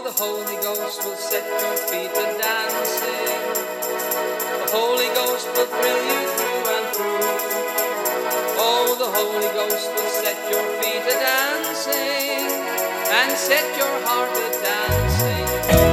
the Holy Ghost will set your feet to dancing. The Holy Ghost will thrill you through and through. Oh, the Holy Ghost will set your feet to dancing and set your heart to dancing.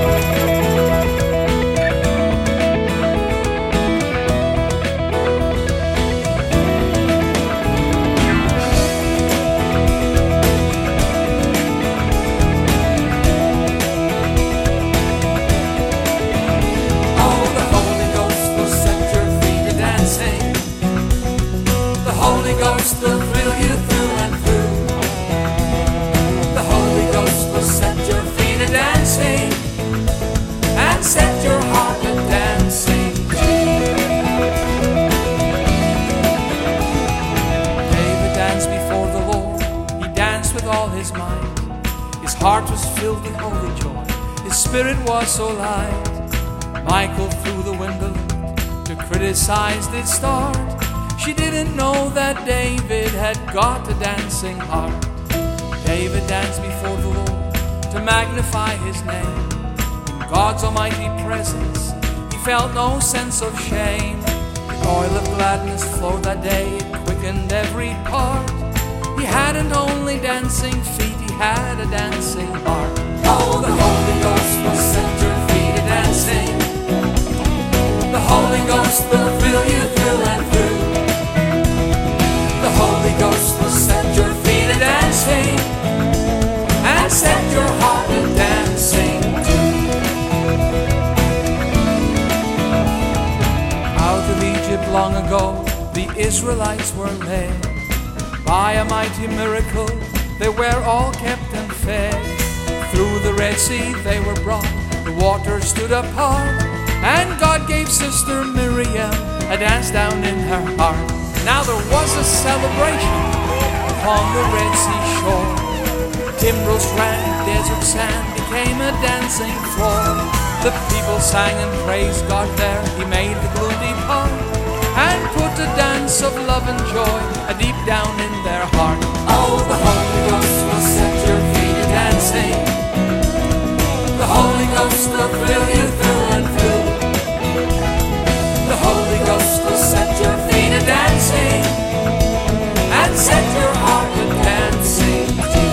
Ghost will thrill you through and through. The Holy Ghost will set your feet a dancing and set your heart a dancing. David danced before the Lord. He danced with all his might. His heart was filled with holy joy. His spirit was so light. Michal through the window to criticize did start. She didn't know that David had got a dancing heart. David danced before the Lord to magnify his name. In God's almighty presence, he felt no sense of shame. The oil of gladness flowed that day, it quickened every part. He hadn't only dancing feet, he had a dancing heart. Oh, the Holy Ghost will set your feet a dancing. The Holy Ghost will thrill you through and through. The Holy Ghost will set your feet a dancing and set your heart a dancing too. Out of Egypt long ago, the Israelites were led. By a mighty miracle, they were all kept and fed. Through the Red Sea they were brought, the water stood apart, and God gave Sister Miriam a dance down in her heart. Now there was a celebration upon the Red Sea shore. Timbrels rang, desert sand became a dancing floor. The people sang and praised God there. He made the gloom depart and put a dance of love and joy deep down in their heart. Oh, the Holy Ghost will set your feet a dancing. The Holy Ghost will thrill you through and through. The Holy Ghost will set your feet a dancing and set your heart a dancing too.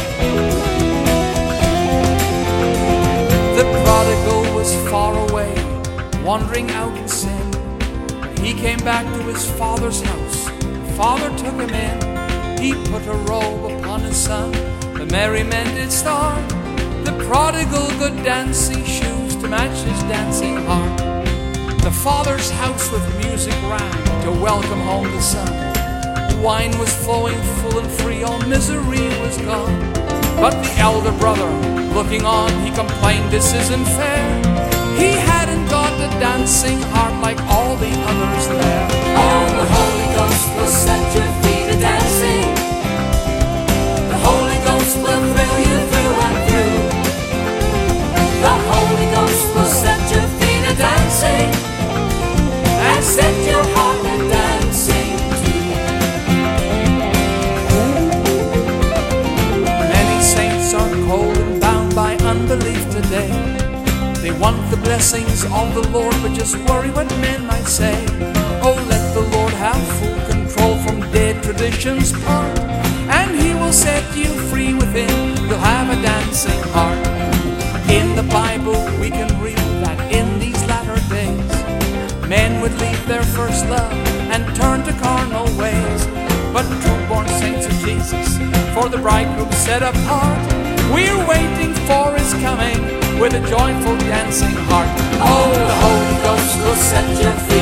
The prodigal was far away, wandering out in sin. He came back to his father's house. The father took him in. He put a robe upon his son. The merry men did start. The prodigal good dancing shoes to match his dancing heart. The father's house with music rang to welcome home the son. Wine was flowing full and free, all misery was gone. But the elder brother, looking on, he complained, this isn't fair. He hadn't got a dancing heart like all the others there. Oh, the Holy Ghost will set your feet a dancing. The Holy Ghost will thrill you through and through. The Holy Ghost will set your feet a dancing and set your heart a dancing too. Many saints are cold and bound by unbelief today. They want the blessings of the Lord, but just worry what men might say. Oh, let the Lord have full control from dead traditions part, and He will set you free within. You'll have a dancing heart. In the Bible we can read that in these latter days, men would leave their first love and turn to carnal ways. But true-born saints of Jesus, for the bridegroom set apart, we're waiting for His coming with a joyful dancing heart. Oh, the Holy Ghost will set your feet